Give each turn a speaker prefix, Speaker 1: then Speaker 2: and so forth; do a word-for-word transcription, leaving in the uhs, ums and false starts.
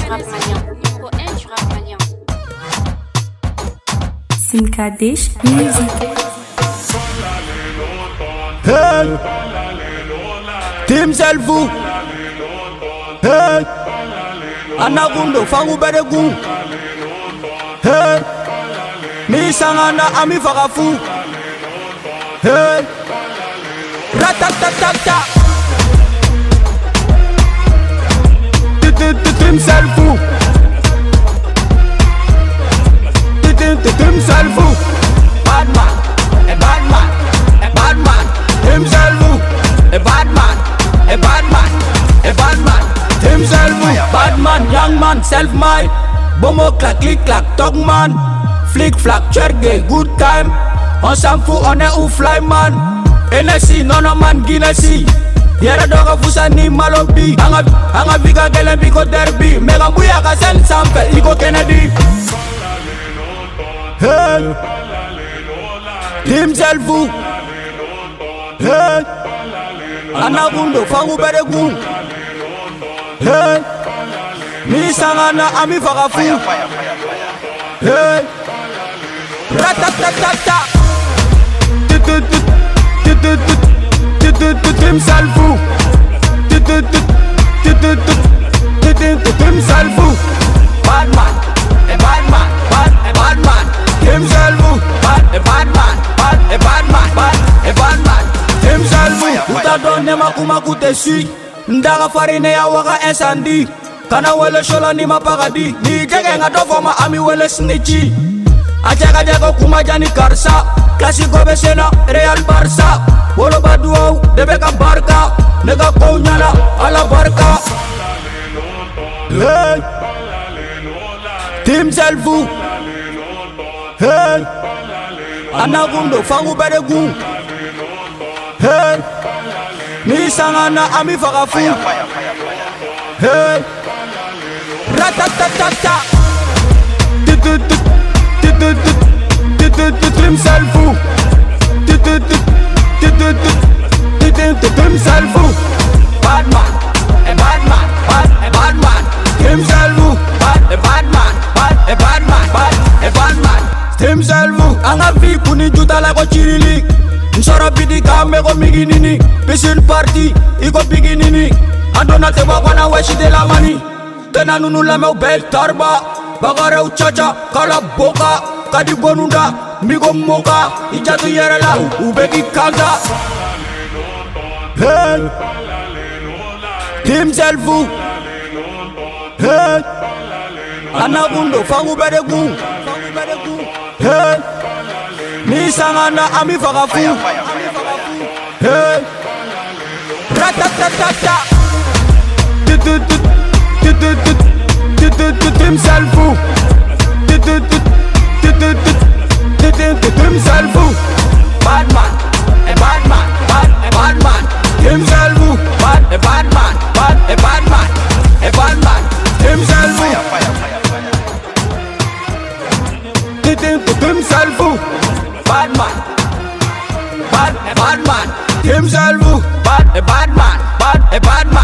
Speaker 1: du rap malien. Numéro un du rap malien.
Speaker 2: Simkadesh Music.
Speaker 3: Hey, Team Selfu. Hey, Anagundo fangu beregu. Hey, mi sangana ami fagafu. Hey, ratatatata. Team Selfu. Team Selfu. Bad man, a bad man, a bad man. Team Selfu. A bad man, a bad man, a bad man. Team Selfu. Bad man, young man, self-made. Bomo clack, click, clack, dog man. Flick, flack, cherge, good time. On s'en fout, on est où fly man. N S C, non, non man, Guinness. Yera doga fusani malompi. Anga, anga viga gelen biko derby. Mega mbuya ka sen sampe, iko Kennedy. Hey, Team Selfu. Hey, Anagundo fangu beregu. Hey, mi sangana ami fagafu. Hey, ratatatata. Team Selfu. Team Selfu. Bad man, a bad man, bad, a bad man. Team Selfu. Bad, a bad man, bad, a bad man, bad, a bad man. Team Selfu. Uta donne makuma kutesi. Ndaga farine ya waka esandi. Kana wele shola ni mapagadi. Ni jege nga dofo ma ami wele snitchi. Ajaga jago kuma jani karsa. Classico besena Real Barça. Bolo baduau debe ka barka. Nega kounyana ala barka. Hey, Team Selfu. Hey, Anagundo fangu beregu. Hey, mi sangana ami fagafu. Hey, ratatatata. Team Selfu. Team Selfu. Bad man, a bad man, bad, a bad man. Team Selfu. Bad, a bad man, bad, a bad man, bad, a bad man. Team Selfu. Anga vi kuni juta la ko chirili. Nsoro bidi kame ko miginini. Piscine party, iko biginini. Andona te wakwana weshi de la mani. Tena nunu la me bel tarba. Bagare uchacha, kala boka. Kadi bonunda, migo moka. Ijatu yere la, ubeki kanta. Hey, Team Selfu. Hey, Anagundo fangu beregu. Hey, mi sangana ami fagafu. Hey, ratatatata. Team Selfu. Team Selfu. Bad man, a bad man, bad, a bad man. Team Selfu. Bad, a bad man, bad, a bad man, a bad man. Team Selfu. Team Selfu. Bad man, bad, a bad man. Team Selfu. Bad, a bad man, bad, a bad man.